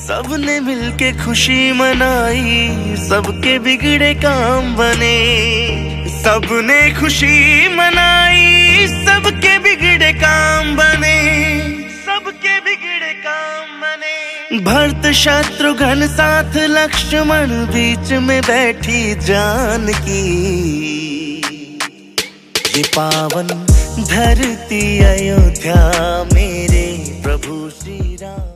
सबने मिलके खुशी मनाई, सबके बिगड़े काम बने। सबने खुशी मनाई, सबके बिगड़े काम बने, सबके बिगड़े काम बने। भरत शत्रुघ्न साथ लक्ष्मण, बीच में बैठी जानकी। ये पावन धरती अयोध्या, मेरे प्रभु श्री राम।